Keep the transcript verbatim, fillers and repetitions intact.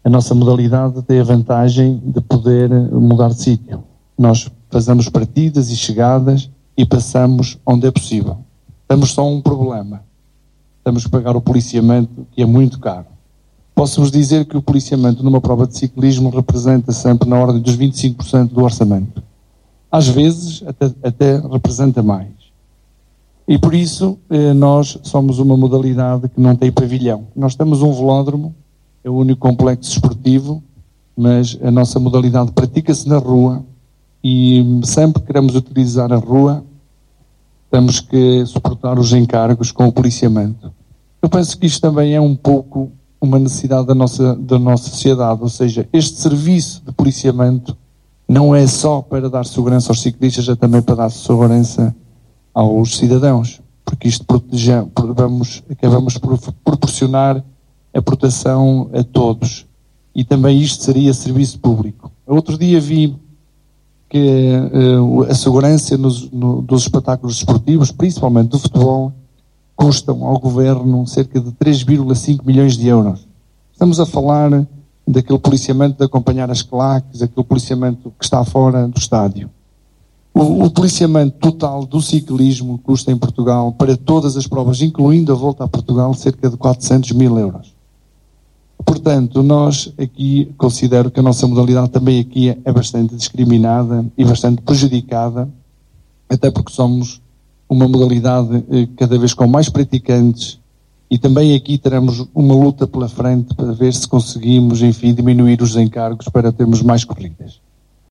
A nossa modalidade tem a vantagem de poder mudar de sítio. Nós fazemos partidas e chegadas e passamos onde é possível. Temos só um problema. Temos que pagar o policiamento, que é muito caro. Posso-vos dizer que o policiamento numa prova de ciclismo representa sempre na ordem dos vinte e cinco por cento do orçamento. Às vezes até, até representa mais. E por isso eh, nós somos uma modalidade que não tem pavilhão. Nós temos um velódromo, é o único complexo esportivo, mas a nossa modalidade pratica-se na rua e sempre que queremos utilizar a rua temos que suportar os encargos com o policiamento. Eu penso que isto também é um pouco uma necessidade da nossa, da nossa sociedade, ou seja, este serviço de policiamento não é só para dar segurança aos ciclistas, é também para dar segurança aos cidadãos, porque isto protege, vamos, acabamos por proporcionar a proteção a todos, e também isto seria serviço público. Outro dia vi que uh, a segurança nos, no, dos espetáculos desportivos, principalmente do futebol, custam ao governo cerca de três vírgula cinco milhões de euros. Estamos a falar daquele policiamento de acompanhar as claques, aquele policiamento que está fora do estádio. O, o policiamento total do ciclismo custa em Portugal, para todas as provas, incluindo a volta a Portugal, cerca de quatrocentos mil euros. Portanto, nós aqui, considero que a nossa modalidade também aqui é bastante discriminada e bastante prejudicada, até porque somos uma modalidade eh, cada vez com mais praticantes, e também aqui teremos uma luta pela frente para ver se conseguimos, enfim, diminuir os encargos para termos mais corridas.